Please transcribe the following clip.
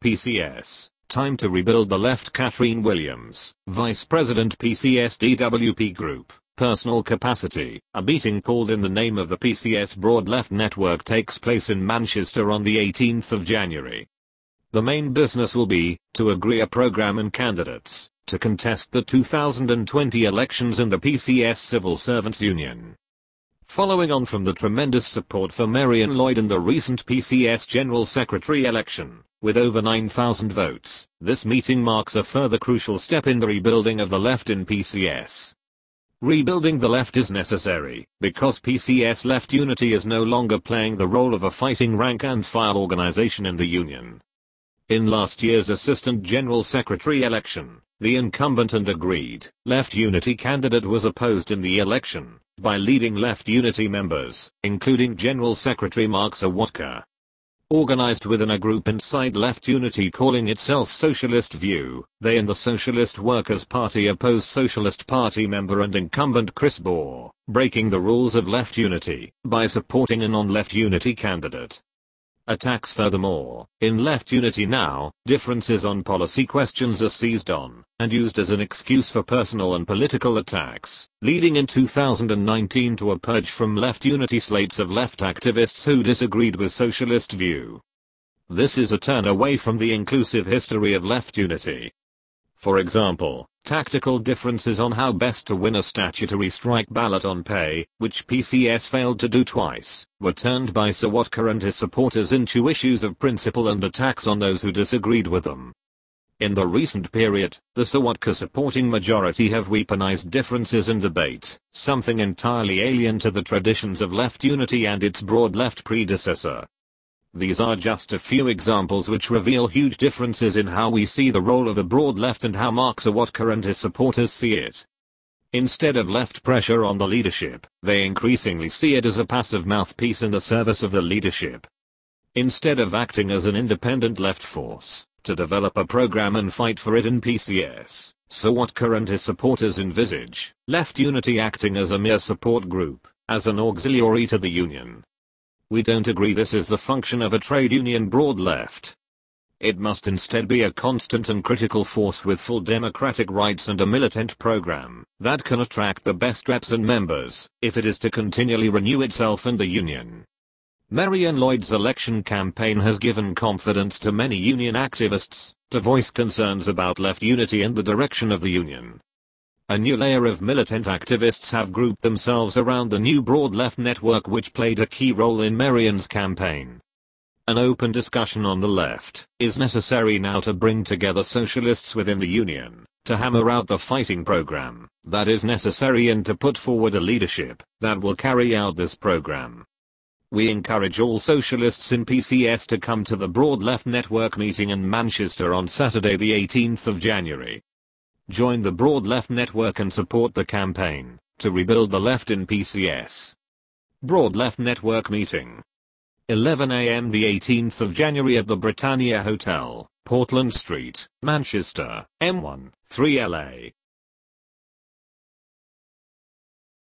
PCS. Time to rebuild the left. Catherine Williams, Vice President PCS DWP Group. Personal capacity. A meeting called in the name of the PCS Broad Left Network takes place in Manchester on the 18th of January. The main business will be to agree a program and candidates to contest the 2020 elections in the PCS Civil Servants Union. Following on from the tremendous support for Marian Lloyd in the recent PCS General Secretary election, with over 9,000 votes, this meeting marks a further crucial step in the rebuilding of the left in PCS. Rebuilding the left is necessary, because PCS Left Unity is no longer playing the role of a fighting rank-and-file organization in the union. In last year's Assistant General Secretary election, the incumbent and agreed Left Unity candidate was opposed in the election by leading Left Unity members, including General Secretary Mark Sawatka. Organized within a group inside Left Unity calling itself Socialist View, they and the Socialist Workers' Party opposed Socialist Party member and incumbent Chris Bohr, breaking the rules of Left Unity by supporting a non-Left Unity candidate. Attacks. Furthermore, in Left Unity now, differences on policy questions are seized on and used as an excuse for personal and political attacks, leading in 2019 to a purge from Left Unity slates of left activists who disagreed with Socialist View. This is a turn away from the inclusive history of Left Unity. For example, tactical differences on how best to win a statutory strike ballot on pay, which PCS failed to do twice, were turned by Sawatka and his supporters into issues of principle and attacks on those who disagreed with them. In the recent period, the Sawatka supporting majority have weaponized differences in debate, something entirely alien to the traditions of Left Unity and its broad left predecessor. These are just a few examples which reveal huge differences in how we see the role of a broad left and how Mark Sawatka and his supporters see it. Instead of left pressure on the leadership, they increasingly see it as a passive mouthpiece in the service of the leadership. Instead of acting as an independent left force, to develop a program and fight for it in PCS, Sawatka and his supporters envisage Left Unity acting as a mere support group, as an auxiliary to the union. We don't agree this is the function of a trade union broad left. It must instead be a constant and critical force with full democratic rights and a militant program that can attract the best reps and members, if it is to continually renew itself and the union. Marian Lloyd's election campaign has given confidence to many union activists to voice concerns about Left Unity and the direction of the union. A new layer of militant activists have grouped themselves around the new broad left network which played a key role in Marian's campaign. An open discussion on the left is necessary now to bring together socialists within the union, to hammer out the fighting program that is necessary and to put forward a leadership that will carry out this program. We encourage all socialists in PCS to come to the Broad Left Network meeting in Manchester on Saturday the 18th of January. Join the Broad Left Network and support the campaign to rebuild the left in PCS. Broad Left Network meeting. 11 a.m. the 18th of January at the Britannia Hotel, Portland Street, Manchester, M1, 3LA.